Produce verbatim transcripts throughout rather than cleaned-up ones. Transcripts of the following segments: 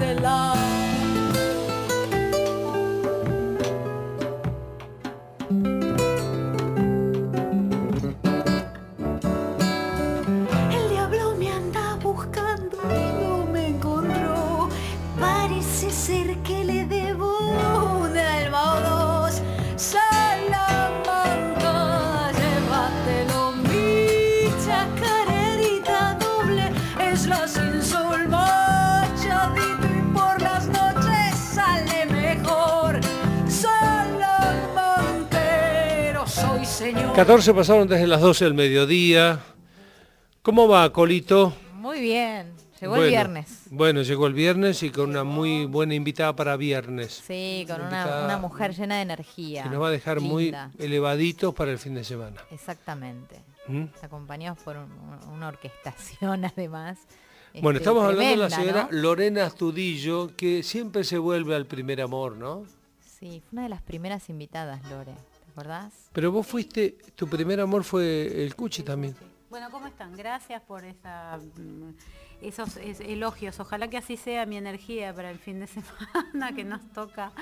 llévatela. El diablo me anda buscando y no me encontró. Parece ser que le debo un alma o dos. Salamanca, llévatelo, mi chacarerita doble. Es la sin sol machadito y por las noches sale mejor. Salamanquero soy, señor. catorce pasaron desde las doce del mediodía. ¿Cómo va, Colito? Muy bien, llegó Bueno, el viernes. Bueno, llegó el viernes y con una muy buena invitada para viernes. Sí, con una, Invitada una mujer llena de energía. Que nos va a dejar linda. muy elevaditos para el fin de semana. Exactamente. ¿Mm? Acompañados por un- una orquestación además. Bueno, Este, estamos hablando de la tremenda, señora ¿no? Lorena Astudillo, que siempre se vuelve al primer amor, ¿no? Sí, fue una de las primeras invitadas, Lore. ¿Te acordás? Pero vos fuiste, tu primer amor fue el Cuchi también. Bueno, ¿cómo están? Gracias por esa, mm, esos es- elogios. Ojalá que así sea mi energía para el fin de semana que nos toca.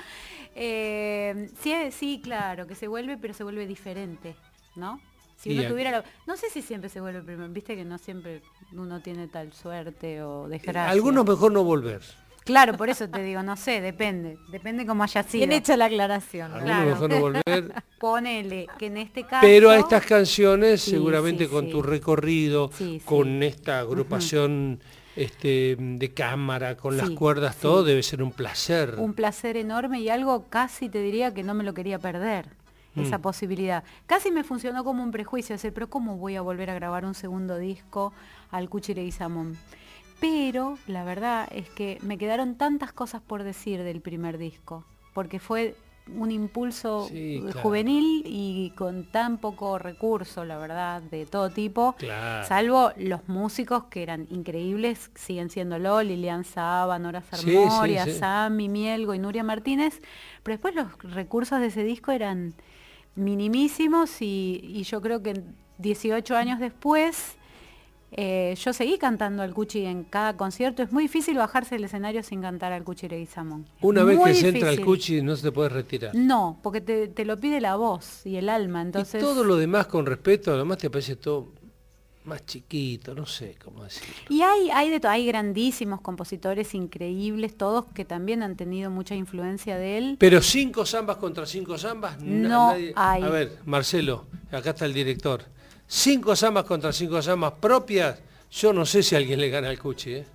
Eh, sí, sí, claro, que se vuelve, pero se vuelve diferente, ¿no? Si Y uno a- tuviera la- no sé si siempre se vuelve primero, viste que no siempre uno tiene tal suerte o desgracia. Algunos mejor no volver. Claro, por eso te digo, no sé, depende, depende cómo haya sido. Bien hecha la aclaración. Algunos Claro. mejor no volver. Ponele que en este caso. Pero a estas canciones, Sí, seguramente sí, con sí. tu recorrido, Sí, sí. con esta agrupación este, de cámara, con las Sí, cuerdas, sí. todo debe ser un placer. Un placer enorme y algo casi te diría que no me lo quería perder, esa Mm. posibilidad. Casi me funcionó como un prejuicio, decir, pero ¿cómo voy a volver a grabar un segundo disco al Cuchi Leguizamón? Pero la verdad es que me quedaron tantas cosas por decir del primer disco, porque fue un impulso Sí, claro. juvenil y con tan poco recurso, la verdad, de todo tipo. Claro. Salvo los músicos que eran increíbles, siguen siéndolo, Lilian Saba, Nora Sí, Sarmoria, sí, sí. Sammy Mielgo y Nuria Martínez, pero después los recursos de ese disco eran minimísimos y, y yo creo que dieciocho años después eh, yo seguí cantando al Cuchi en cada concierto. Es muy difícil bajarse del escenario sin cantar al Cuchi Leguizamón. Una vez Muy que se entra el difícil. Cuchi no se te puede retirar. No, porque te, te lo pide la voz y el alma, entonces... Y todo lo demás con respeto, además te parece todo más chiquito, no sé cómo decirlo. Y hay, hay de todo, hay grandísimos compositores increíbles, todos que también han tenido mucha influencia de él. Pero cinco zambas contra cinco zambas, na- No nadie- hay. A ver, Marcelo, acá está el director. Cinco zambas contra cinco zambas propias, yo no sé si alguien le gana al Cuchi, ¿eh?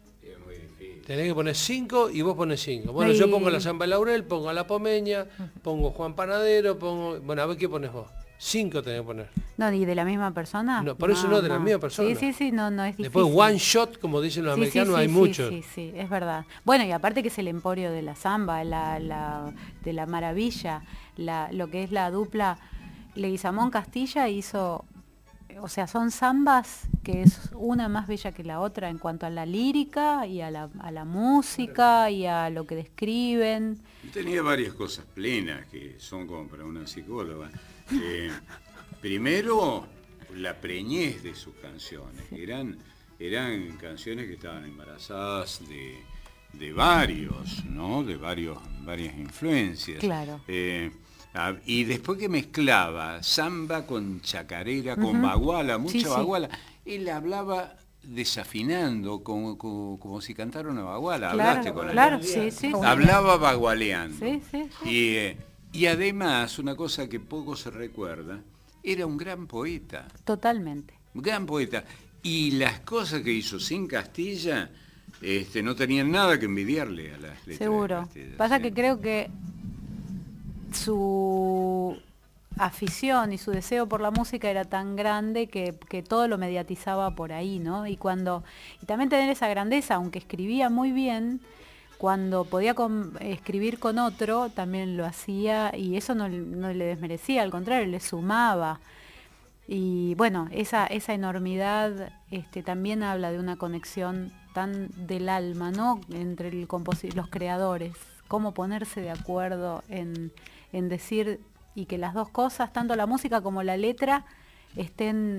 Tenés que poner cinco y vos pones cinco. Bueno, Y- yo pongo la zamba de Laurel, pongo a la Pomeña, pongo Juan Panadero, pongo... Bueno, a ver qué pones vos. Cinco tenés que poner. No, ¿y de la misma persona? No, por eso no, de la misma persona. Sí, sí, sí, no, no es difícil. Después one shot, como dicen los Sí, sí, americanos, sí, hay sí, muchos. Sí, sí, es verdad. Bueno, y aparte que es el emporio de la samba, la, la, de la maravilla, la, lo que es la dupla Leguizamón Castilla hizo, o sea, son zambas que es una más bella que la otra en cuanto a la lírica y a la, a la música y a lo que describen. Tenía varias cosas plenas que son como para una psicóloga. Eh, primero, la preñez de sus canciones. Eran, eran canciones que estaban embarazadas de, de varios, ¿no? De varios, varias influencias. Claro. Eh, ah, y después que mezclaba samba con chacarera, con Ujú. baguala, mucha Sí, sí. baguala, él hablaba desafinando, como, como, como si cantara una baguala. Claro, Hablaste con él. claro, sí, sí. Hablaba bagualeando. Sí, sí, sí. Y, eh, y además, una cosa que poco se recuerda, era un gran poeta, Totalmente. un gran poeta. Y las cosas que hizo sin Castilla, este, no tenían nada que envidiarle a las letras de Seguro. Castilla, Pasa sí. que creo que su afición y su deseo por la música era tan grande que, que todo lo mediatizaba por ahí, ¿no? Y cuando y también tener esa grandeza, aunque escribía muy bien, cuando podía con- escribir con otro, también lo hacía y eso no, no le desmerecía, al contrario, le sumaba. Y bueno, esa, esa enormidad este, también habla de una conexión tan del alma, ¿no? Entre el composi- los creadores, cómo ponerse de acuerdo en, en decir y que las dos cosas, tanto la música como la letra, estén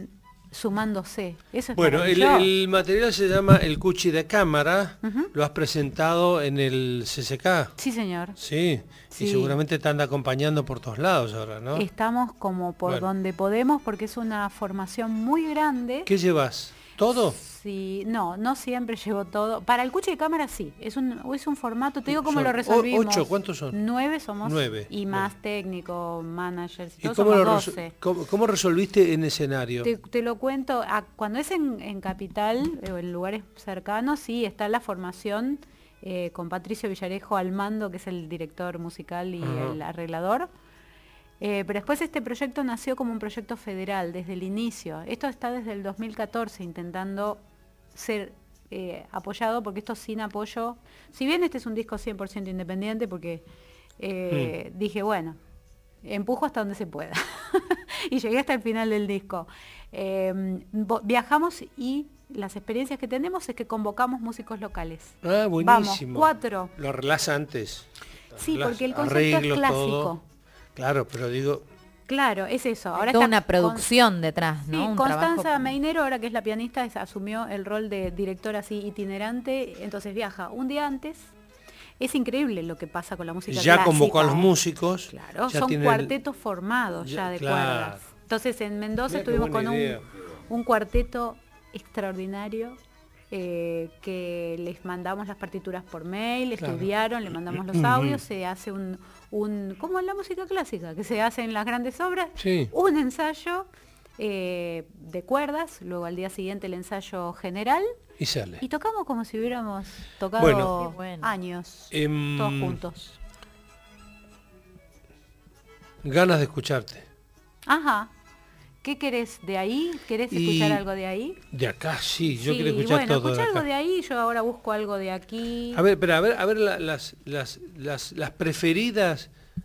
sumándose. Eso es Bueno, el, maravilloso. el material se llama el Cuchi de cámara, Ujú. lo has presentado en el C C K. Sí, señor. Sí, Sí. y seguramente te anda acompañando por todos lados ahora, ¿no? Estamos como por Bueno. donde podemos porque es una formación muy grande. ¿Qué llevas? ¿Todo? Sí, no, no siempre llevo todo. Para el Cuchi de cámara sí, es un, es un formato, te digo cómo Son lo o- resolvimos. ocho, ¿cuántos son? Nueve somos. Nueve, Y bueno. más técnico, managers, y ¿Y todo cómo somos lo, resol- doce. cómo- cómo resolviste en escenario? Te, te lo cuento, a- cuando es en, en Capital o en lugares cercanos, sí, está la formación eh, con Patricio Villarejo al mando, que es el director musical y Ajá. el arreglador. Eh, pero después este proyecto nació como un proyecto federal desde el inicio. Esto está desde el dos mil catorce intentando ser eh, apoyado, porque esto sin apoyo, si bien este es un disco cien por ciento independiente, porque eh, dije, bueno, empujo hasta donde se pueda. Y llegué hasta el final del disco. Eh, vo- viajamos y las experiencias que tenemos es que convocamos músicos locales. Ah, Vamos, buenísimo. cuatro. Lo arreglás antes. Sí, Arreglás porque el concepto es arreglos, clásico. todo. Claro, pero digo, Claro, es eso. Ahora Hay toda está una con- producción detrás, ¿no? Sí, Un Constanza trabajo- Meinero, ahora que es la pianista, es- asumió el rol de directora así itinerante, entonces viaja un día antes. Es increíble lo que pasa con la música ya clásica, convocó a los ¿eh? músicos. Claro, ya son tiene el- cuartetos formados Ya, ya, de claro. cuerdas. Entonces en Mendoza Mirá qué estuvimos buena con un, idea. un cuarteto extraordinario eh, que les mandamos las partituras por mail, Claro. estudiaron, le mandamos los Ujú. audios, se hace un, un, como en la música clásica, que se hace en las grandes obras, Sí. un ensayo eh, de cuerdas, luego al día siguiente el ensayo general, Y sale. y tocamos como si hubiéramos tocado Bueno. Qué bueno. años, Em, todos juntos. Ganas de escucharte. Ajá. ¿Qué querés de ahí? ¿Querés Y escuchar algo de ahí? De acá, sí, yo Sí, quiero escuchar bueno, todo. escucha de algo acá. de ahí, yo ahora busco algo de aquí. A ver, pero a ver, a ver la- las, las, las, las preferidas.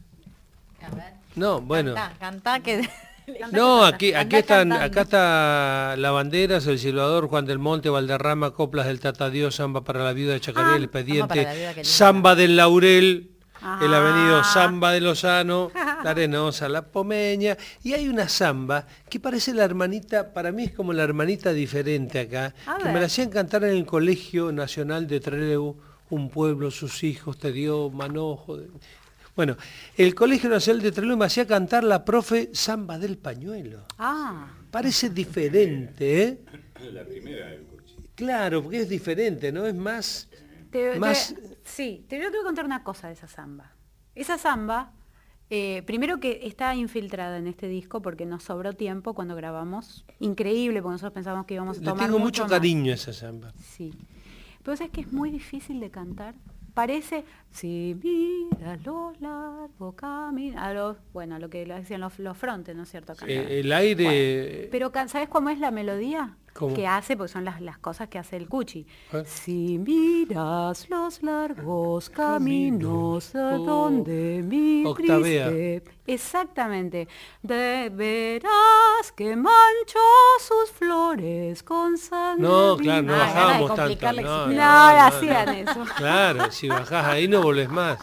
A ver. No, bueno. Cantá, cantá que... No, aquí, aquí Andá están, cantando. acá está La Banderas, El Silbador, Juan del Monte, Valderrama, Coplas del Tatadiós, Samba para la Viuda de Chacaré, Ah, El Samba para Expediente, la Viuda, qué lindo. Samba del Laurel, Ah. el Avenido Samba de Lozano, La Arenosa, La Pomeña, y hay una samba que parece la hermanita, para mí es como la hermanita diferente acá, A que ver. me la hacían cantar en el Colegio Nacional de Trelew, Un pueblo, sus hijos, te dio manojo. de- Bueno, el Colegio Nacional de Trelew me hacía cantar la profe Samba del Pañuelo. Ah, Parece diferente, ¿eh? La primera del coche. Claro, porque es diferente, ¿no? Es más... te, te- Más- sí, te, yo te voy a contar una cosa de esa samba. Esa samba, eh, primero que está infiltrada en este disco porque nos sobró tiempo cuando grabamos. Increíble, porque nosotros pensábamos que íbamos a Le tomar tengo mucho más. cariño a esa samba. Sí. Pero es que es muy difícil de cantar. Parece, si mira lo largo camino, a los, bueno, a lo que lo decían los, los frontes, ¿no es cierto? Cantar. Eh, el aire... Pero can- ¿sabes cómo es la melodía? ¿Cómo? Que hace, porque son las, las cosas que hace el Cuchi. A ver. Si miras los largos caminos a Camino. donde mi Octavea. triste... Exactamente. De verás que manchó sus flores con sangre. No, claro, no Ah, ganas de bajábamos tanto. complicar la No, No, existencia. no, no, hacían no. eso. Claro, si bajás ahí no volvés más.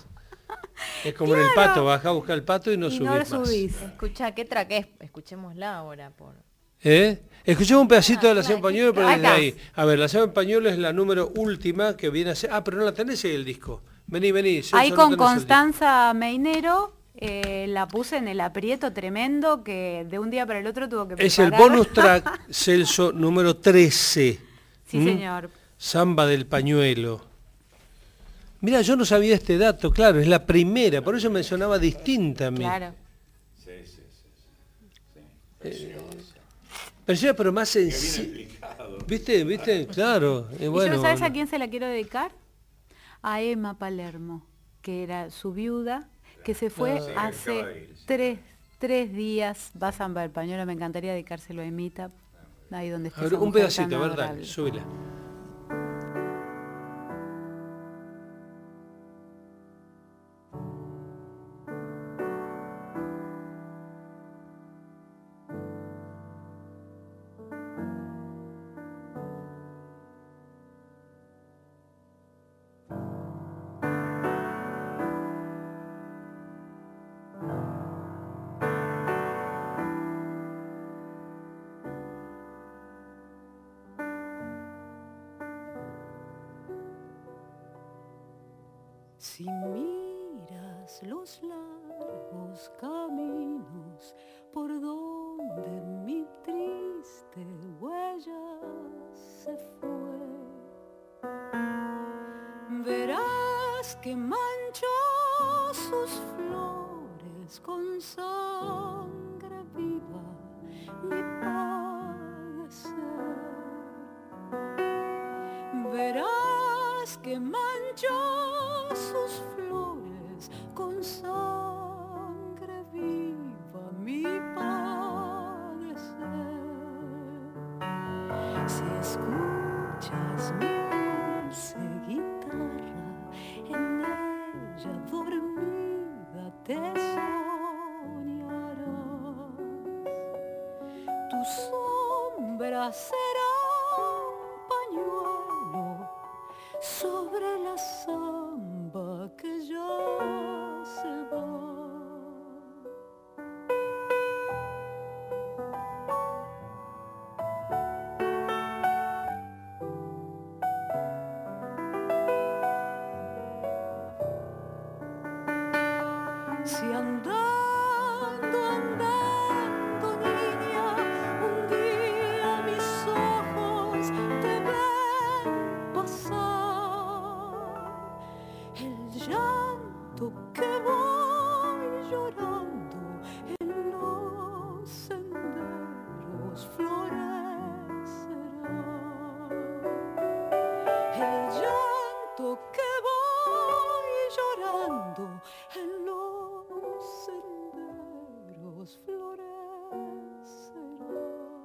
Es como en el pato, bajás a buscar el pato y no Y subís no lo más. subís. Escucha, ¿qué track es? Escuchémosla ahora. Por... ¿Eh? Escuchemos un pedacito de La Ah, Samba en claro, Pañuelo, pero ¿qué desde track? ahí. A ver, La Samba en Pañuelo es la número última que viene a ser... Ah, pero no la tenés ahí el disco. Vení, vení. Celso, Ahí no con tenés el disco. Constanza Meinero eh, la puse en el aprieto tremendo que de un día para el otro tuvo que Es el preparar. bonus track, Celso, número trece. Sí, ¿Mm? señor. Samba del Pañuelo. Mira, yo no sabía este dato, claro, es la primera, por eso me sonaba distinta a mí. Claro. Sí, sí, sí. sí. Pero, pero más Qué bien sencillo. explicado. ¿Viste? ¿Viste? Claro. eh, ¿Y bueno, yo sabes a bueno. quién se la quiero dedicar? A Emma Palermo, que era su viuda, que se fue Sí, acaba de hace ir, sí. tres, tres días. Va a Samba del Pañuelo, me encantaría dedicárselo a Emita, ahí donde A esté ver, esa un mujer pedacito, tan a ver, dale, adorable. súbila. Si miras los largos caminos por donde mi triste huella se fue, verás que manchó sus flores con sangre viva mi padecer. Verás que manchó sus flores con sangre viva mi padecer. Si escuchas mi dulce guitarra, en ella dormida te soñarás. Tu sombra será un pañuelo sobre la samba que ya se va. Si andando, andando, niña, un día mis ojos te ven pasar, el llanto que voy llorando en los senderos florecerá. El llanto que voy llorando en los senderos florecerá.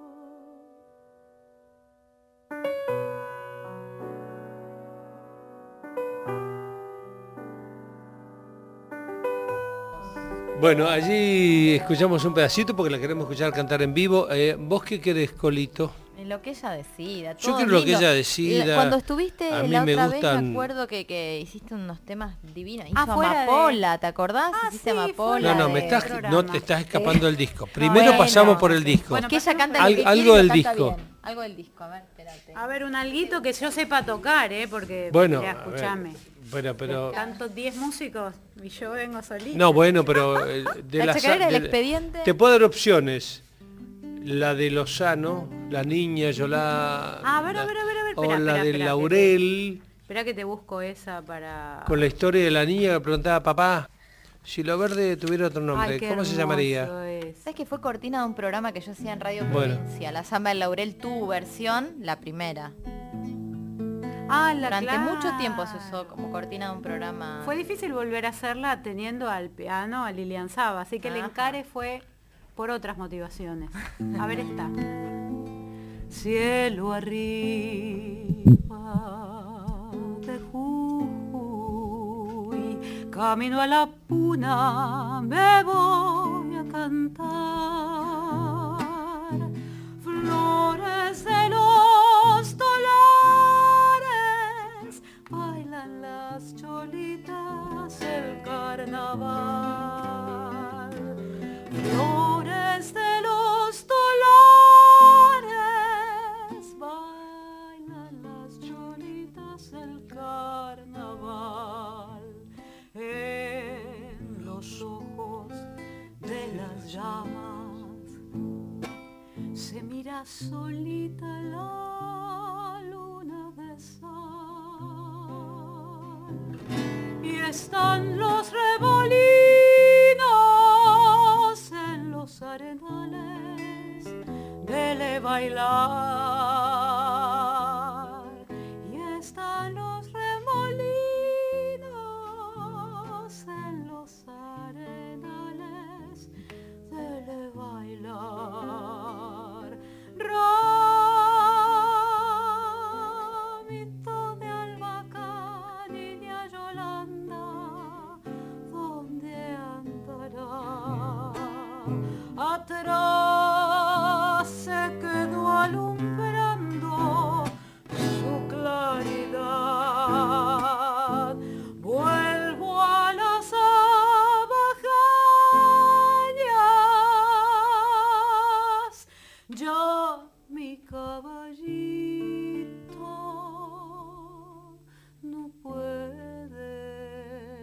Bueno, allí escuchamos un pedacito porque la queremos escuchar cantar en vivo. Eh, ¿Vos qué querés, Colito? En lo que ella decida. Yo todo quiero lo que lindo. ella decida. Cuando estuviste A mí la me otra vez, gustan- me acuerdo que, que hiciste unos temas divinos. Hizo Ah, fuera de- Amapola, ¿te acordás? Ah, Hiciste sí, Amapola. No, no, de- me estás, programa. no te estás escapando del disco. Primero Bueno, pasamos por el sí. disco. Bueno, Que ella canta Al- lo que algo quiere y del lo canta disco. bien. Algo del disco, a ver, espérate. A ver, un alguito que yo sepa tocar, ¿eh? Porque, Bueno, mirá, a ver, escuchame. pero, pero, Tantos diez músicos y yo vengo solita. no, bueno, pero eh, de La las- chacarera del de- expediente. te puedo dar opciones. La de Lozano, la niña Yolá. Ah, a ver, a ver, a ver, a ver, O espera, la espera, de espera, Laurel, Espera que te busco esa para... con la historia de la niña que preguntaba, papá, si lo verde tuviera otro nombre, Ay, qué ¿cómo se hermoso llamaría? es. ¿Sabes que fue cortina de un programa que yo hacía en Radio Bueno. Provincia? La Samba del Laurel, tu versión, la primera. Ah, la Durante claro. mucho tiempo se usó como cortina de un programa. Fue difícil volver a hacerla teniendo al piano a Lilian Saba, así que el Ajá. encare fue por otras motivaciones. A ver esta. Cielo arriba de Jujuy, camino a la puna, me voy a cantar. Flores de los dólares, bailan las cholitas el carnaval. Flores de los dólares, bailan las cholitas el carnaval. En los ojos de las llamas se mira solita la luna de sal y están los remolinos en los arenales de bailar y están los remolinos en los arenales de bailar. Ramito de albahaca, niña Yolanda, ¿dónde andará? Atrás se quedó alumbrando su claridad. Vuelvo a las abajañas, ya mi caballito no puede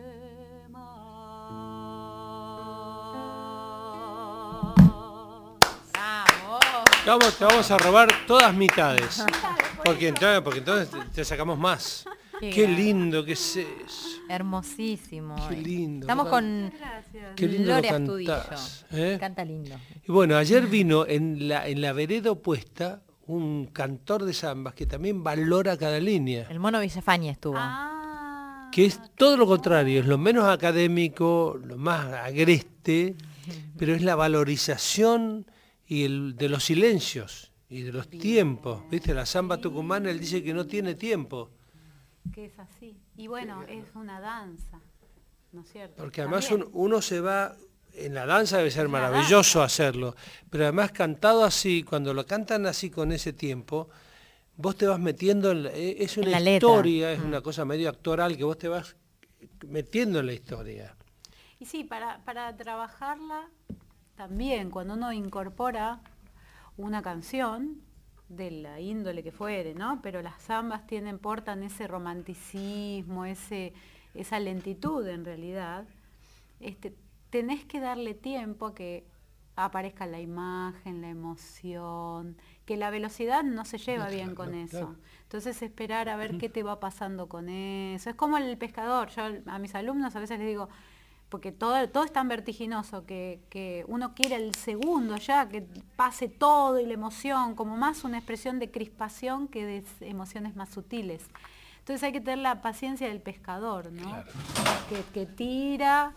Te vamos, te vamos a robar todas mitades. Porque entonces, porque entonces te, te sacamos más. Qué, Qué lindo que es eso. Hermosísimo. Qué lindo. Estamos con Qué lindo Lore lo Astudillo. cantás, ¿eh? Canta lindo. Y bueno, ayer vino en la, en la vereda opuesta un cantor de zambas que también valora cada línea. El Mono Villafañe estuvo. Ah, Que es todo lo contrario, es lo menos académico, lo más agreste, pero es la valorización y el, de los silencios y de los tiempos. ¿Viste? La zamba tucumana, él dice que no tiene tiempo. que es así. Y bueno, es una danza, ¿no es cierto? Porque además También. un- uno se va, en la danza debe ser Es una maravilloso hacerlo, pero además cantado así, cuando lo cantan así con ese tiempo, vos te vas metiendo en la, eh, es una En la letra. historia, es Mm. una cosa medio actoral que vos te vas metiendo en la historia. Y sí, para, para trabajarla también, cuando uno incorpora una canción, de la índole que fuere, ¿no? Pero las zambas tienen, portan ese romanticismo, ese, esa lentitud en realidad. Este, tenés que darle tiempo a que aparezca la imagen, la emoción, que la velocidad no se lleva Claro, bien con claro. eso. Entonces esperar a ver qué te va pasando con eso. Es como el pescador. Yo a mis alumnos a veces les digo, porque todo, todo es tan vertiginoso que, que uno quiere el segundo ya, que pase todo y la emoción, como más una expresión de crispación que de emociones más sutiles. Entonces hay que tener la paciencia del pescador, ¿no? Claro. Que, que tira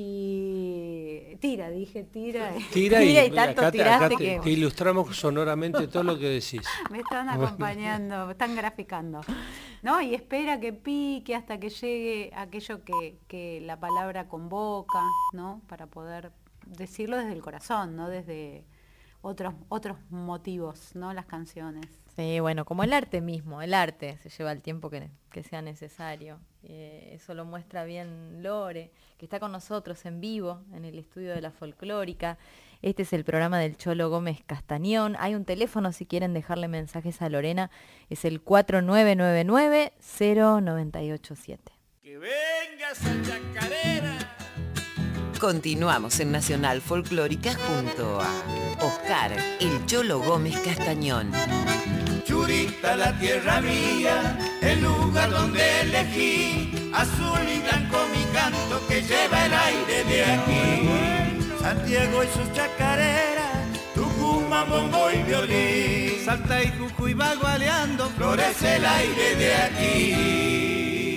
y... Tira, dije, tira. Tira y, Tira y tanto acá, te, tiraste acá te- que- te ilustramos sonoramente todo lo que decís. Me están acompañando, me están graficando. ¿No? Y espera que pique hasta que llegue aquello que, que la palabra convoca, ¿no? Para poder decirlo desde el corazón, no desde otros, otros motivos, ¿no? Las canciones. Sí, bueno, como el arte mismo, el arte se lleva el tiempo que, que sea necesario. Eh, eso lo muestra bien Lore, que está con nosotros en vivo en el estudio de la folclórica. Este es el programa del Cholo Gómez Castañón. Hay un teléfono si quieren dejarle mensajes a Lorena, es el cuatro nueve nueve nueve cero nueve ocho siete. Que venga esa chacarera. Continuamos en Nacional Folclórica junto a Oscar, el Cholo Gómez Castañón. Churita, la tierra mía, el lugar donde elegí, azul y blanco mi canto que lleva el aire de aquí. Santiago y sus chacareras, Tucumán, bombo y violín, Salta y Jujuy bagualeando, florece el aire de aquí.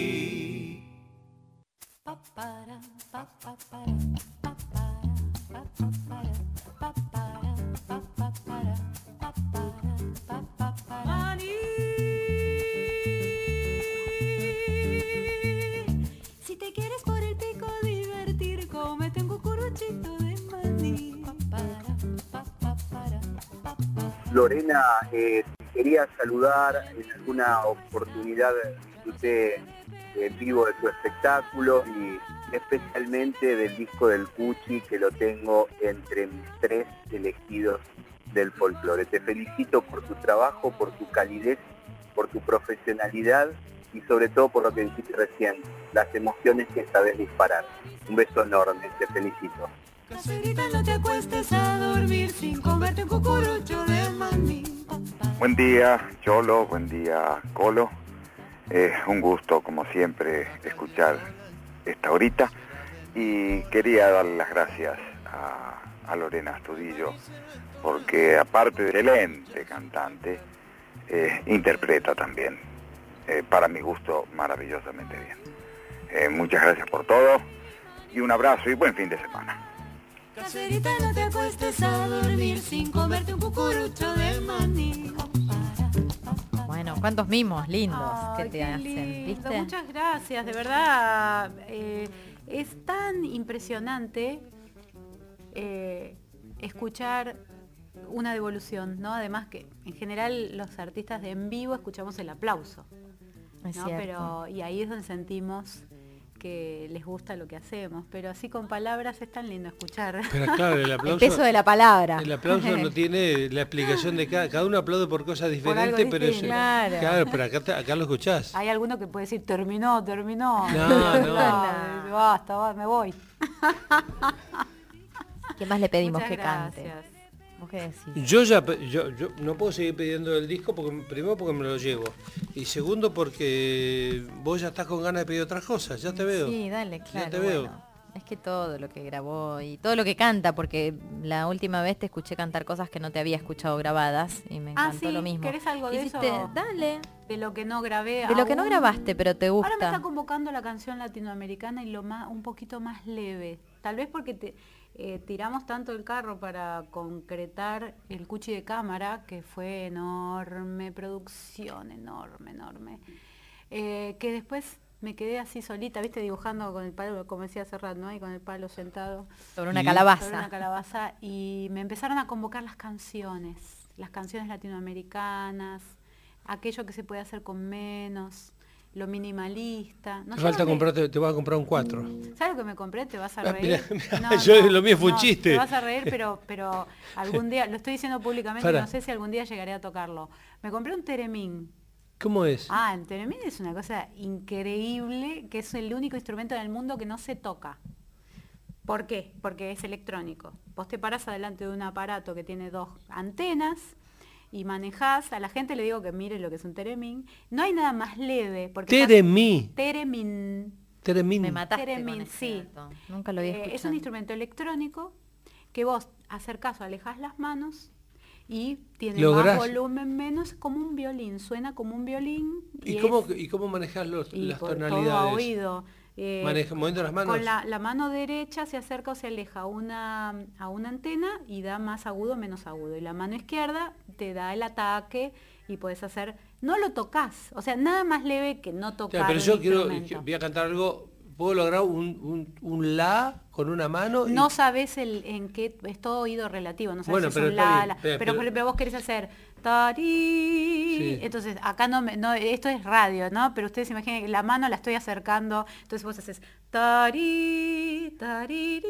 Si te quieres por el pico divertir, cómete un cucuruchito de maní. Lorena, eh, quería saludar, en alguna oportunidad disfruté en vivo de tu espectáculo y especialmente del disco del Cuchi, que lo tengo entre mis tres elegidos del folclore. Te felicito por tu trabajo, por tu calidez, por tu profesionalidad y sobre todo por lo que dijiste recién, las emociones que sabes disparar. Un beso enorme, te felicito. Caserita, no te acuestes a dormir sin comerte un cucurucho de maní. Buen día, Cholo, buen día, Colo. Es un gusto, como siempre, escuchar esta horita. Y quería dar las gracias a, a Lorena Astudillo, porque aparte de excelente cantante, eh, interpreta también, eh, para mi gusto, maravillosamente bien. Eh, muchas gracias por todo, y un abrazo y buen fin de semana. Caserita, no te acuestes a dormir sin comerte un cucurucho de maní. Bueno, cuántos mimos lindos Ay, que te qué hacen, lindo. ¿viste? Muchas gracias, de verdad. eh, es tan impresionante eh, escuchar una devolución, ¿no? Además que en general los artistas de en vivo escuchamos el aplauso, Es ¿no? cierto. Pero y ahí es donde sentimos que les gusta lo que hacemos, pero así con palabras es tan lindo escuchar. Pero claro, el aplauso, El peso de la palabra. el aplauso no tiene la explicación de cada, cada uno aplaude por cosas diferentes, algo pero distinto. es- Claro. claro, pero acá, te- acá lo escuchás. Hay alguno que puede decir terminó, terminó. No, no. No, basta, va, me voy. ¿Qué más le pedimos Muchas que cante? gracias. ¿Vos qué decís? Yo ya pe- yo, yo no puedo seguir pidiendo el disco porque primero porque me lo llevo y segundo porque vos ya estás con ganas de pedir otras cosas, ya te veo. Sí, dale, claro. Ya te veo. Bueno, es que todo lo que grabó y todo lo que canta, porque la última vez te escuché cantar cosas que no te había escuchado grabadas y me Ah, encantó sí, lo mismo. ¿querés algo de Hiciste- eso? Dale. De lo que no grabé De lo que no aún. grabaste, pero te gusta. Ahora me está convocando la canción latinoamericana y lo más, un poquito más leve. Tal vez porque te, eh, tiramos tanto el carro para concretar el Cuchi de cámara, que fue enorme producción, enorme, enorme. Eh, que después me quedé así solita, viste, dibujando con el palo, como decía Serrat, ¿no? Y con el palo sentado. Sobre una Y- calabaza. Sobre una calabaza. Y me empezaron a convocar las canciones, las canciones latinoamericanas, aquello que se puede hacer con menos, lo minimalista. No Te sé falta dónde- comprarte, te vas a comprar un cuatro. ¿Sabes lo que me compré? Te vas a Ah, reír. mirá, mirá, yo- lo mío fue un chiste. Te vas a reír, pero, pero algún día, lo estoy diciendo públicamente, Para. no sé si algún día llegaré a tocarlo. Me compré un teremín. ¿Cómo es? Ah, el teremín es una cosa increíble, que es el único instrumento en el mundo que no se toca. ¿Por qué? Porque es electrónico. Vos te parás adelante de un aparato que tiene dos antenas y manejás. A la gente le digo que mire lo que es un teremín. No hay nada más leve. Porque estás- Teremí. Teremín. Teremín. Me mataste Teremín, con ese sí. dato. Nunca lo había Eh, escuchado. es un instrumento electrónico que vos acercás o alejás las manos y tiene Lográs- más volumen, menos, como un violín, suena como un violín. ¿Y es- cómo, ¿Y cómo manejas los, y las por todo a tonalidades? oído. Eh, Maneja- moviendo las manos. Con la, la mano derecha se acerca o se aleja a una, a una antena y da más agudo o menos agudo. Y la mano izquierda te da el ataque y puedes hacer... No lo tocas, o sea, nada más leve que no tocar Ya, pero un yo quiero, instrumento. voy a cantar algo, ¿puedo lograr un, un, un la con una mano? y- No sabes el, en qué, es todo oído relativo, no sabes Bueno, si pero es un está la, bien, la. pero- Pero, pero- por ejemplo vos querés hacer tarí, Sí. entonces acá no, me, no, esto es radio, ¿no? Pero ustedes imaginen que la mano la estoy acercando, entonces vos haces tarí, tarí,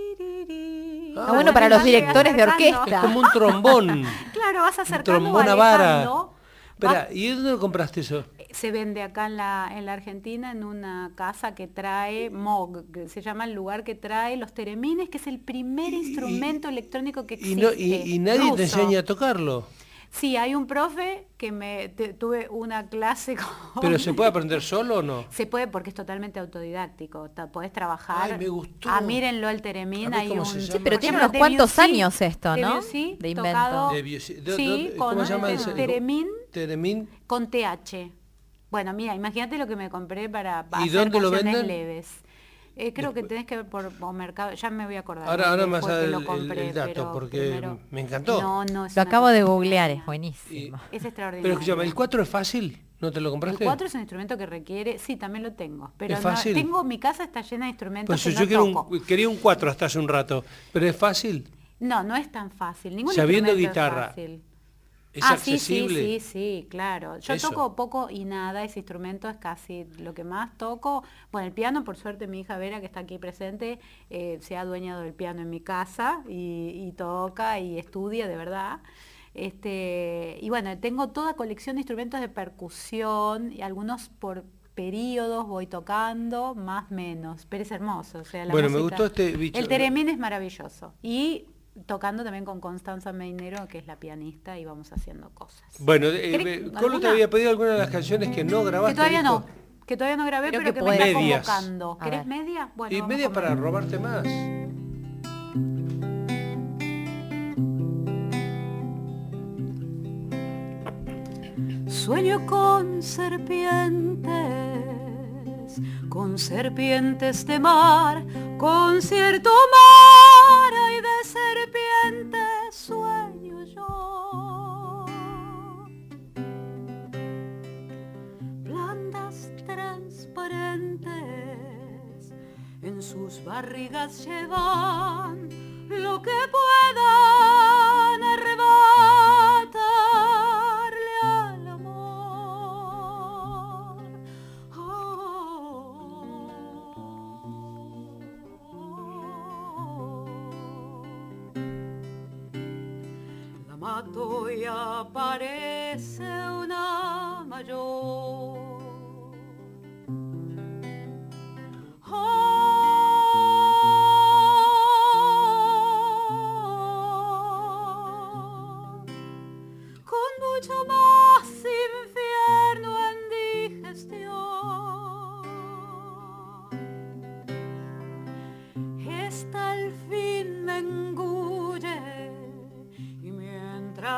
Ah, Ah, bueno, para los directores de Es orquesta. como un trombón. Claro, vas un acercando o trombón a vara. alejando. Espera, vas- ¿y dónde lo compraste eso? Se vende acá en la, en la Argentina en una casa que trae M O G, que se llama el lugar que trae los teremines, que es el primer instrumento electrónico que Y, existe. no, y, y nadie te ruso. enseña a tocarlo. Sí, hay un profe que me te- tuve una clase con... ¿Pero se puede aprender solo o no? Se puede porque es totalmente autodidáctico. Ta- podés trabajar. Ay, me gustó. Ah, mírenlo el teremín. A ver Hay cómo un, se llama. Sí, pero por tiene ejemplo, unos cuantos Debussy, años esto, ¿no? Debussy, De invento. tocado- Debussy. ¿De- sí, dónde- con ¿Cómo se llama un ese? teremín Teremín. con T H. Bueno, mira, imagínate lo que me compré para, para ¿Y hacer dónde lo canciones venden? leves. Eh, creo que tenés que ver por, por mercado, ya me voy a acordar. Ahora, ahora dónde me vas fue a que dar lo el, compré, el dato pero porque primero- me encantó. No, no, es Lo una acabo de cosa googlear, es extraordinaria. buenísimo. Es extraordinario. Pero escúchame, ¿el cuatro es fácil? ¿No te lo El compraste? cuatro es un instrumento que requiere, sí, también lo tengo, pero ¿Es no- fácil? tengo, mi casa está llena de instrumentos Pues que yo no quiero toco. un- quería un cuatro hasta hace un rato, pero es fácil, No, no es tan fácil. Ningún Sabiendo instrumento guitarra, es fácil. es ah, accesible. sí, sí, sí, sí, claro. Yo Eso. toco poco y nada, ese instrumento es casi lo que más toco. Bueno, el piano, por suerte, mi hija Vera, que está aquí presente, eh, se ha adueñado del piano en mi casa y, y toca y estudia de verdad. Este, y bueno, tengo toda colección de instrumentos de percusión y algunos por periodos voy tocando, más menos, pero es hermoso. O sea, la Bueno, me música- gustó este bicho. El teremín es maravilloso. Y tocando también con Constanza Meinero, que es la pianista, y vamos haciendo cosas. Bueno, eh, ¿Querés me- Colo te alguna? había pedido alguna de las canciones que no grabaste. Que todavía dijo. no, que todavía no grabé, Creo pero que que, me está Medias. convocando. A ¿Querés ver. media? Bueno, Y vamos media con para media. robarte más. Sueño con serpientes, con serpientes de mar, con cierto mar y de serpientes sueño yo. Plantas transparentes en sus barrigas llevan lo que puedan arrebatarle al amor. La mato y aparece una mayor.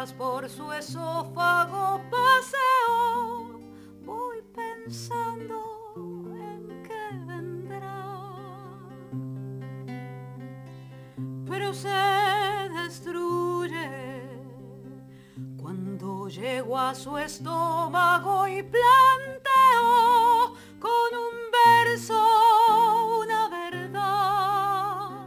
mientras por su esófago paseo, voy pensando en qué vendrá. Pero se destruye cuando llego a su estómago y planteo con un verso una verdad.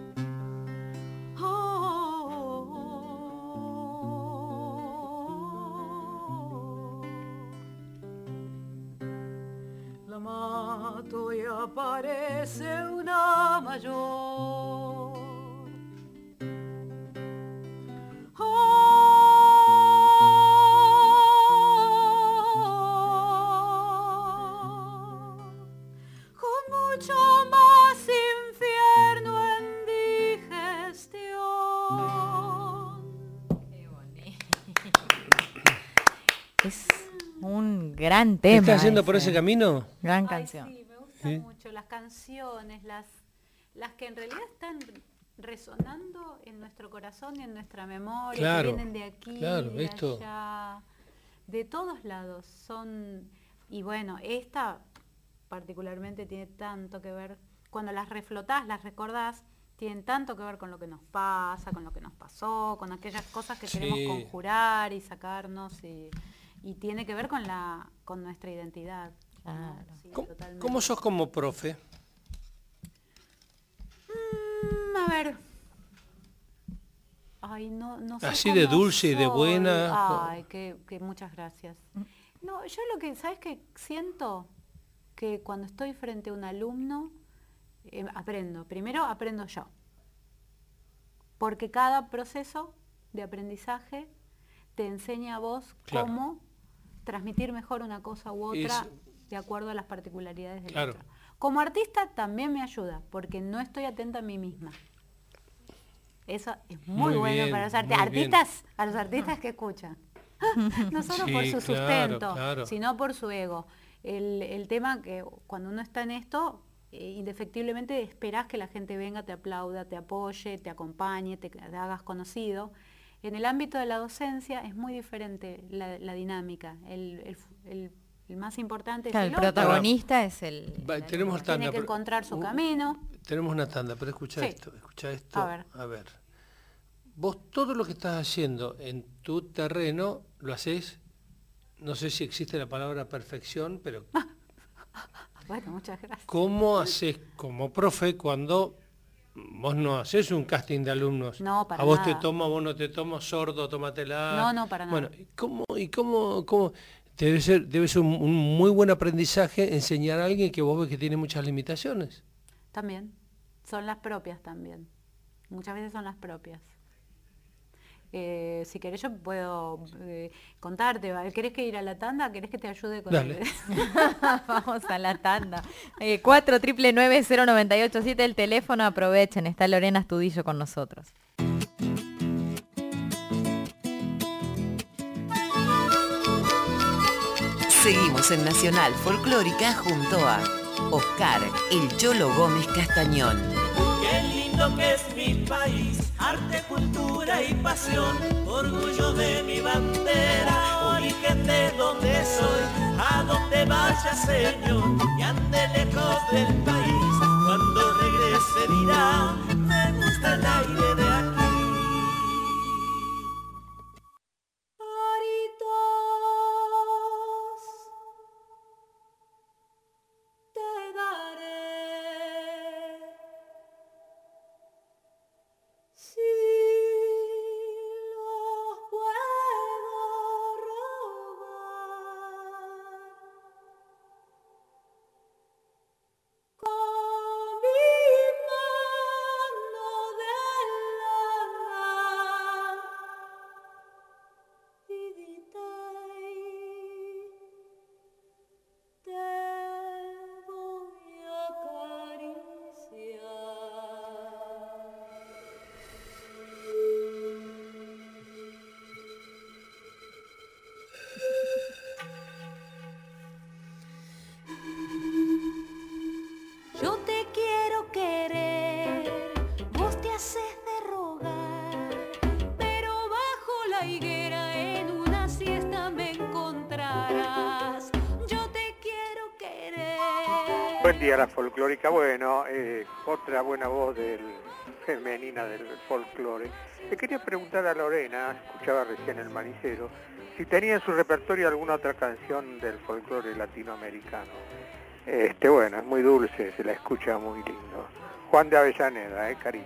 Oh, la mato y aparece una mayor. Mucho más infierno en digestión. Qué bonito. Es un gran tema. ¿Estás yendo ese. por ese camino? Gran Ay, canción. sí, me gusta ¿Sí? mucho las canciones, las, las que en realidad están resonando en nuestro corazón y en nuestra memoria, Claro, que vienen de aquí, claro, de esto- allá, de todos lados. Son, y bueno, esta particularmente tiene tanto que ver, cuando las reflotás, las recordás, tienen tanto que ver con lo que nos pasa, con lo que nos pasó, con aquellas cosas que Sí. queremos conjurar y sacarnos, y, y tiene que ver con la con nuestra identidad. ¿no? Claro. Sí, ¿Cómo, totalmente. cómo sos como profe? Mm, a ver. Ay, no, no sé Así de cómo dulce y de soy. buena. Ay, que, que muchas gracias. No, yo lo que, ¿sabes qué? Siento que cuando estoy frente a un alumno, eh, aprendo. Primero aprendo yo. Porque cada proceso de aprendizaje te enseña a vos Claro. cómo transmitir mejor una cosa u otra Es- de acuerdo a las particularidades del Claro. otro. Como artista también me ayuda, porque no estoy atenta a mí misma. Eso es muy, Muy bueno bien, para los artistas. muy bien. Artistas, a los artistas que escuchan. No solo por Sí, su claro, sustento, claro. sino por su ego. El, el tema que cuando uno está en esto, eh, indefectiblemente esperás que la gente venga, te aplauda, te apoye, te acompañe, te, te hagas conocido. En el ámbito de la docencia es muy diferente la, la dinámica. El, el, el- el más importante Claro, es el el otro. protagonista es el... Va, el tenemos alumno. tanda, Tiene que pero- encontrar su uh, camino. Tenemos una tanda, pero escucha Sí. esto, escucha esto. A ver. A ver. Vos todo lo que estás haciendo en tu terreno lo haces, no sé si existe la palabra perfección, pero Bueno, muchas gracias. ¿cómo haces como profe cuando vos no haces un casting de alumnos? No, para a vos nada. te tomo, a vos no te tomo, sordo, tómatela. No, no, para nada. Bueno, ¿y cómo, y cómo, cómo? Debe ser, debe ser un, un muy buen aprendizaje enseñar a alguien que vos ves que tiene muchas limitaciones. También. Son las propias también. Muchas veces son las propias. Eh, si querés yo puedo eh, contarte. ¿va? ¿Querés que ir a la tanda? ¿Querés que te ayude con Dale. el... Vamos a la tanda. Eh, cuatro nueve nueve cero nueve ocho siete el teléfono, aprovechen, está Lorena Astudillo con nosotros. Seguimos en Nacional Folclórica junto a Oscar El Cholo Gómez Castañón. Qué lindo que es mi país, arte, cultura y pasión, orgullo de mi bandera, origen de donde soy, a donde vaya señor, y ande lejos del país, cuando regrese dirá, me gusta el aire de aquí. Aritos te daré si los puedo robar con mi mano de lana. Viditay, te voy a acariciar. Yo te quiero querer, vos te haces de rogar, pero bajo la higuera Buen día, la folclórica. Bueno, eh, otra buena voz del, femenina del folclore. Le quería preguntar a Lorena, escuchaba recién El Manicero, si tenía en su repertorio alguna otra canción del folclore latinoamericano. Este, bueno, es muy dulce, se la escucha muy lindo. Juan de Avellaneda, eh, cariño.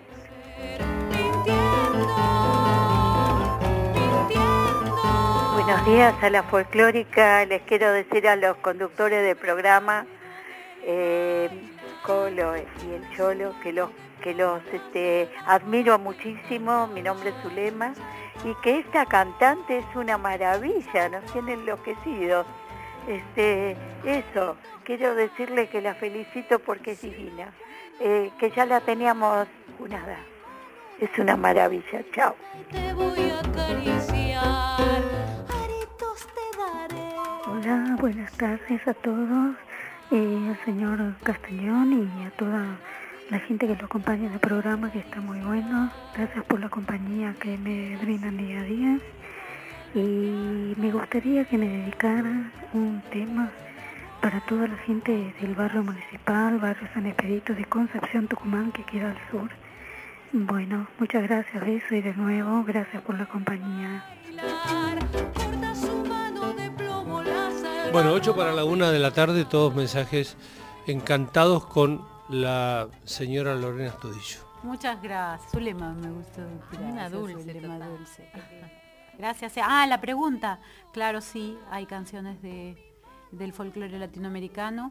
Buenos días a la folclórica. Les quiero decir a los conductores del programa, eh, Colo y el Cholo, que los que los este, admiro muchísimo. Mi nombre es Zulema, y que esta cantante es una maravilla, nos tiene enloquecidos. Este, eso, quiero decirle que la felicito porque es divina, eh, que ya la teníamos unada. Es una maravilla. Chao. Te voy a acariciar, aritos te daré. Hola, buenas tardes a todos, y al señor Castañón y a toda la gente que lo acompaña en el programa, que está muy bueno. Gracias por la compañía que me brindan día a día. Y me gustaría que me dedicara un tema para toda la gente del barrio municipal, barrio San Expedito de Concepción, Tucumán, que queda al sur. Bueno, muchas gracias, beso, y de nuevo, gracias por la compañía. Bueno, ocho para la una de la tarde, todos mensajes encantados con la señora Lorena Astudillo. Muchas gracias. Zulema me gustó. Gracias, Una dulce, Zulema, total. dulce. Gracias. Ah, la pregunta. Claro, sí, hay canciones de, del folclore latinoamericano.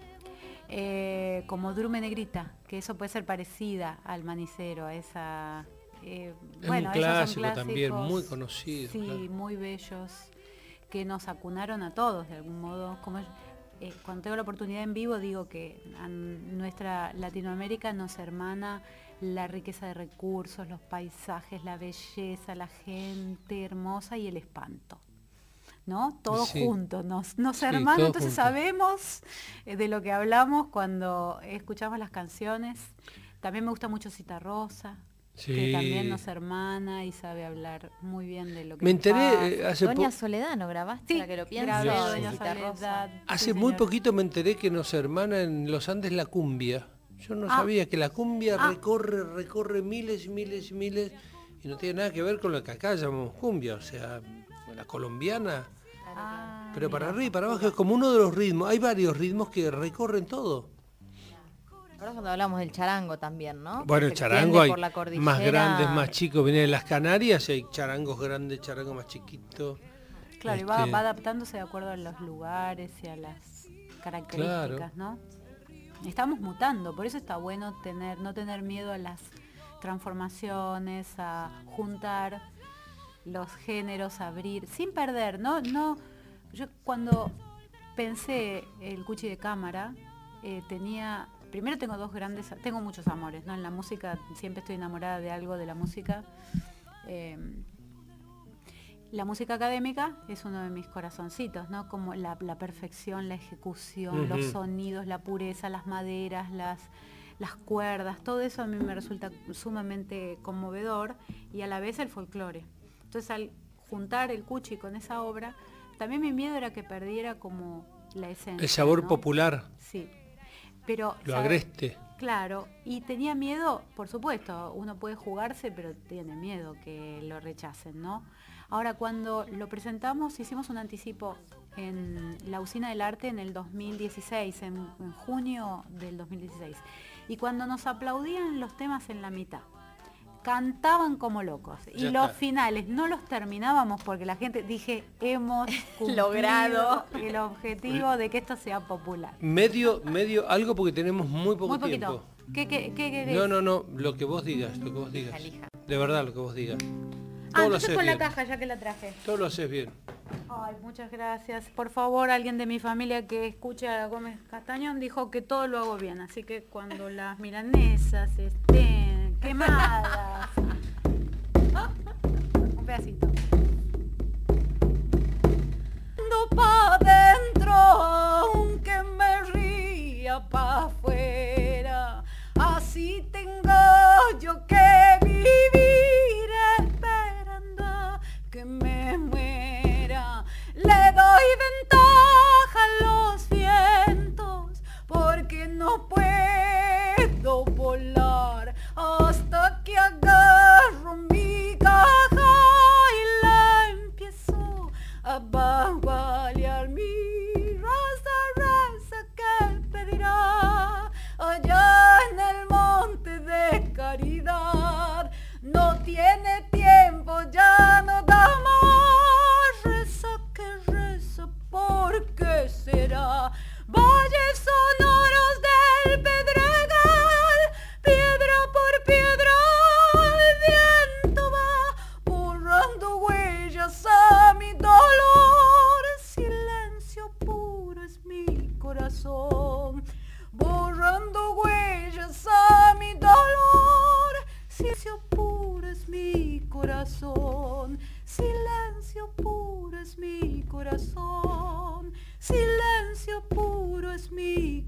Eh, como Drume Negrita, que eso puede ser parecida al Manicero, a esa... Eh, Es bueno, un esos son clásico clásicos, también, muy conocido. sí, claro. muy bellos, que nos acunaron a todos de algún modo. Como eh, cuando tengo la oportunidad en vivo digo que a nuestra Latinoamérica nos hermana la riqueza de recursos, los paisajes, la belleza, la gente hermosa y el espanto, ¿no? Todos Sí. juntos, nos, nos Sí, hermana, todos entonces juntos. sabemos eh, de lo que hablamos cuando escuchamos las canciones. También me gusta mucho Citarrosa, Sí. que también nos hermana y sabe hablar muy bien de lo que Me nos enteré, pasa. eh, hace Doña po- Soledad, ¿no grabaste? Sí, La que lo pienso. grabé Dios. Doña Citarrosa. Soledad. Hace Sí, muy señor. poquito me enteré que nos hermana en los Andes la cumbia. Yo no Ah. sabía que la cumbia Ah. recorre, recorre miles y miles y miles, y no tiene nada que ver con lo que acá llamamos cumbia, o sea, la colombiana. Ah, Pero para mira. arriba y para abajo es como uno de los ritmos. Hay varios ritmos que recorren todo. Ahora cuando hablamos del charango también, ¿no? Bueno, Que el se charango extiende hay por la más cordillera. grandes, más chicos. Viene de las Canarias y hay charangos grandes, charangos más chiquitos. Claro, y va, Este, va adaptándose de acuerdo a los lugares y a las características, ¿no? Estamos mutando, por eso está bueno tener, no tener miedo a las transformaciones, a juntar los géneros, a abrir, sin perder, ¿no? No, yo cuando pensé el Cuchi de Cámara, eh, tenía, primero tengo dos grandes, tengo muchos amores, ¿no? En la música, siempre estoy enamorada de algo de la música. Eh, La música académica es uno de mis corazoncitos, ¿no? Como la, la perfección, la ejecución, los Ujú. sonidos, la pureza, las maderas, las, las cuerdas, todo eso a mí me resulta sumamente conmovedor, y a la vez el folclore. Entonces, al juntar el Cuchi con esa obra, también mi miedo era que perdiera como la esencia. El sabor ¿no? popular, Sí. Pero, lo ¿sabe? agreste. Claro, y tenía miedo, por supuesto, uno puede jugarse, pero tiene miedo que lo rechacen, ¿no? Ahora, cuando lo presentamos, hicimos un anticipo en la Usina del Arte en el dos mil dieciséis, en, en junio del dos mil dieciséis. Y cuando nos aplaudían los temas en la mitad, cantaban como locos. Y Ya los está. finales no los terminábamos porque la gente, dije, hemos cumplido Logrado. el objetivo de que esto sea popular. Medio, medio, algo porque tenemos muy poco Muy poquito. tiempo. ¿Qué, qué, qué querés? No, no, no, lo que vos digas, lo que vos digas. Elija. De verdad, lo que vos digas. Ah, Todo lo entonces haces con bien. la caja, ya que la traje. Todo lo haces bien. Ay, muchas gracias. Por favor, alguien de mi familia que escuche a Gómez Castañón dijo que todo lo hago bien. Así que cuando las milanesas estén quemadas... Un pedacito. No pa' dentro, aunque me ría pa' afuera. Así tengo yo que vivir esperando que me muera. Le doy ventaja a los vientos porque no quiero volar hasta que agarro mi caja y la empiezo a bambalear. Mi raza, raza que pedirá allá en el monte de Caridad. No tiene tiempo, ya no da más. Reza que reza, ¿por qué será? Valles sonoros del Pedregal, piedra por piedra el viento va borrando huellas a mi dolor. Silencio puro es mi corazón, borrando huellas a mi dolor. Silencio puro es mi corazón, silencio puro es mi corazón, silencio puro es mi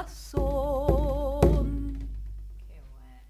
corazón. Qué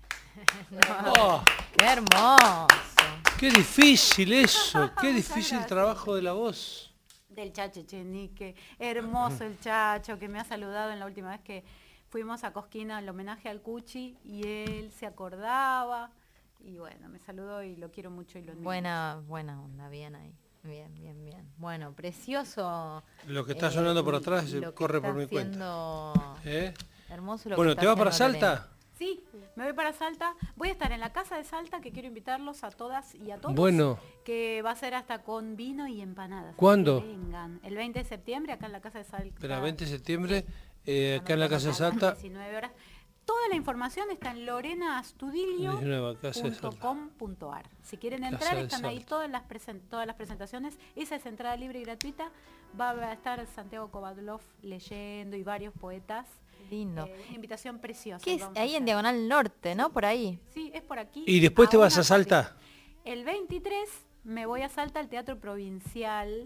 bueno. Oh, qué hermoso. Qué difícil eso, qué difícil el trabajo de la voz. Del Chacho Echenique, hermoso el Chacho, que me ha saludado en la última vez que fuimos a Cosquina al homenaje al Cuchi y él se acordaba y bueno, me saludó y lo quiero mucho y lo admiro. Buena, buena onda, bien ahí. Bien, bien, bien. Bueno, precioso. Lo que está eh, sonando por atrás corre por mi cuenta. ¿Eh? Hermoso lo bueno, que ¿te vas para Lorena. Salta? Sí, me voy para Salta. Voy a estar en la casa de Salta, que quiero invitarlos a todas y a todos. Bueno. Que va a ser hasta con vino y empanadas. ¿Cuándo? Vengan. El veinte de septiembre, acá en la casa de Salta. Espera, veinte de septiembre, eh, acá en la casa de Salta. diecinueve horas. Toda la información está en lorena astudillo punto com punto ar. Si quieren entrar, están ahí todas las, todas las presentaciones. Esa es entrada libre y gratuita. Va a estar Santiago Kovadlov leyendo y varios poetas. Lindo. Eh, una invitación preciosa. ¿Qué es? Ahí en Diagonal Norte, ¿no? Por ahí. Sí, es por aquí. ¿Y después te vas a Salta? El veintitrés me voy a Salta al Teatro Provincial.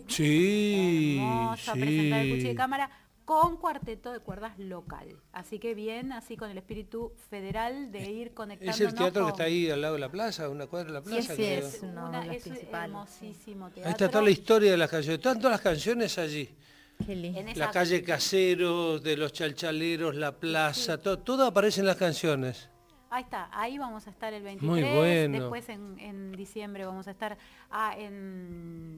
Sí, Hermoso, a sí. presentar el Cuchi de Cámara con cuarteto de cuerdas local. Así que bien, así con el espíritu federal de ir conectándonos. ¿Es el teatro con... que está ahí al lado de la plaza, una cuadra de la plaza? Sí, sí, que es uno una, de los es principales. Hermosísimo teatro. Ahí está toda la historia de las canciones, están todas las canciones allí. Qué lindo. La calle Caseros, de los Chalchaleros, la plaza, sí. todo, todo aparece en las canciones. Ahí está, ahí vamos a estar el veintitrés, muy bueno. Después en, en diciembre vamos a estar ah, en,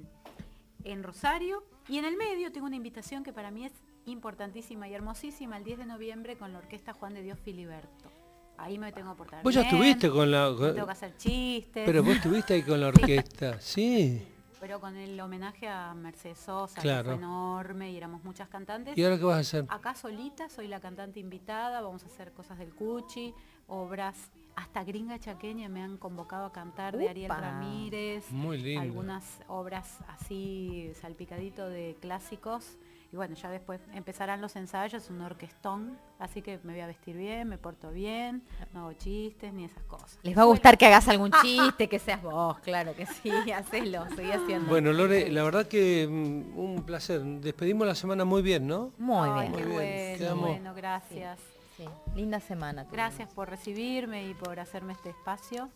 en Rosario. Y en el medio tengo una invitación que para mí es importantísima y hermosísima, el diez de noviembre con la Orquesta Juan de Dios Filiberto. Ahí me tengo que portar Vos ya bien, estuviste con la... Con... tengo que hacer chistes. Pero vos estuviste ahí con la orquesta, sí. Pero con el homenaje a Mercedes Sosa, claro. que fue enorme y éramos muchas cantantes. ¿Y ahora qué vas a hacer? Acá solita, soy la cantante invitada, vamos a hacer cosas del Cuchi, obras, hasta Gringa Chaqueña me han convocado a cantar de Upa. Ariel Ramírez. Muy lindo. Algunas obras así, salpicadito de clásicos. Y bueno, ya después empezarán los ensayos, un orquestón, así que me voy a vestir bien, me porto bien, no hago chistes ni esas cosas. Les va a gustar que hagas algún chiste, que seas vos, claro que sí, hacelo, seguí haciendo. Bueno, Lore, la verdad que um, un placer. Despedimos la semana muy bien, ¿no? Muy Ay, bien. qué Muy bueno, bien. bueno, gracias. Sí, sí. Linda semana. Tuvimos. Gracias por recibirme y por hacerme este espacio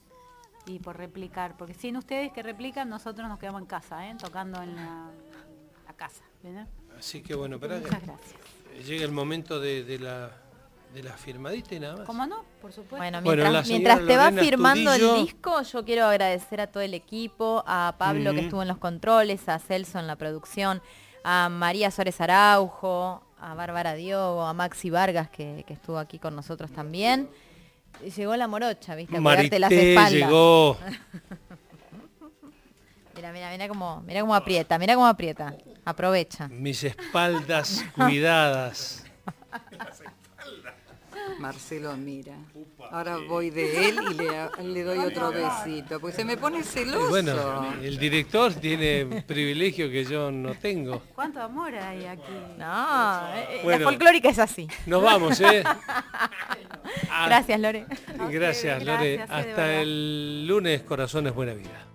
y por replicar, porque sin ustedes que replican, nosotros nos quedamos en casa, ¿eh? Tocando en la, la casa, ¿verdad? Así que bueno, espera Muchas que gracias. llega el momento de, de la de la firmadita y nada más. ¿Cómo no? Por supuesto. Bueno, Bueno, mientras, la mientras te señora va Lorena firmando Astudillo. el disco, yo quiero agradecer a todo el equipo, a Pablo que Ujú. estuvo en los controles, a Celso en la producción, a María Suárez Araujo, a Bárbara Diogo, a Maxi Vargas que, que estuvo aquí con nosotros también. Y llegó la morocha, ¿viste? A cuidarte las Marité espaldas. llegó. Mira, mira, mira cómo, mira cómo aprieta, mira cómo aprieta. Aprovecha. Mis espaldas cuidadas. Marcelo mira. Ahora voy de él y le, le doy otro besito, porque se me pone celoso. Y bueno, el director tiene privilegio que yo no tengo. ¿Cuánto amor hay aquí? No, eh, Bueno. la folclórica es así. Nos vamos, ¿eh? Gracias, Lore. Gracias, Lore. Gracias, eh, de Hasta verdad. el lunes, Corazones Buena Vida.